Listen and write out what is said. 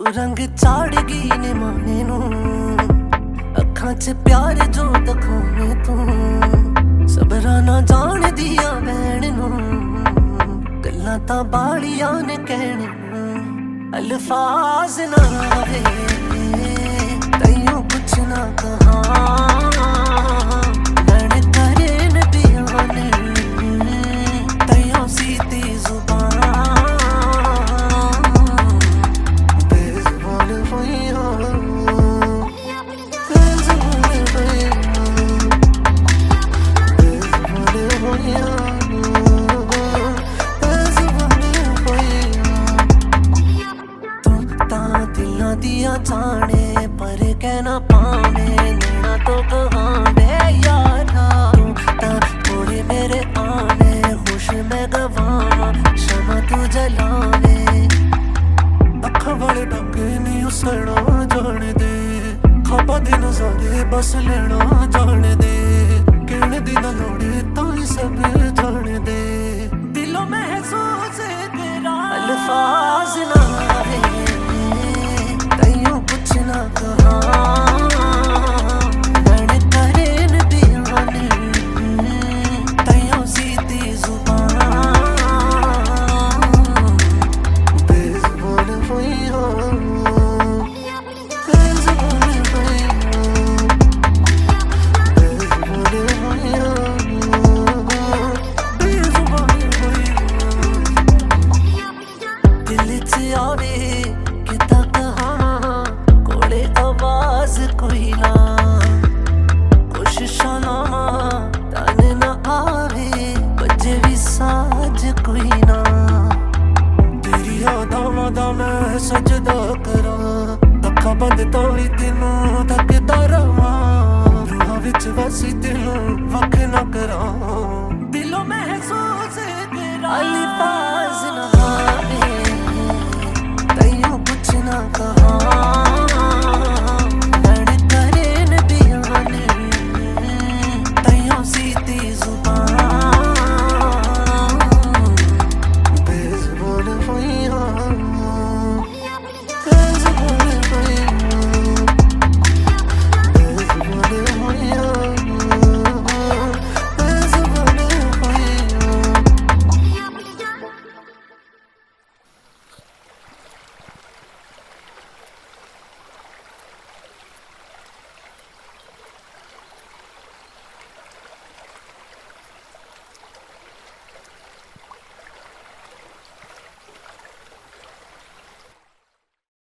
रंग चाड़ गई ने माने नू अखां च प्यार जो दिखावे तू सबरा ना जान दिया भैन नू गल्लां तां बालियां ने कहने अल्फाज ना आवे तैयों कुछ ना कहा दिया जाने पर कहना पावे नैना तो कहावे यारा तू थोड़े मेरे आने खुश मैं गवावा शमा तू जलावे अखा वाले डंगे नहीं उसना जाने दे खाबा दे नजारे बस लेना जाने दे कहने दी ना लोड़े तो ही सब जाने दे दिलों में महसूस तेरा अल्फाज ना आवे ना कहा मैंने करे न बयानी तैयों सीधी जुबान बेज़ुबान हुई हो बेज़ुबान हुई हो बेज़ुबान हुई हो बेज़ुबान हुई हो दिल च आवे किता कोई ना कोशिश ना तन ना आवे बजे भी साज कोई ना तेरी यादां दा मैं सजदा करा अखां बंद तोड़ी तेनू तकदा रवां रूहां विच वसी तेनू वख ना करा दिलों महसूस तेरा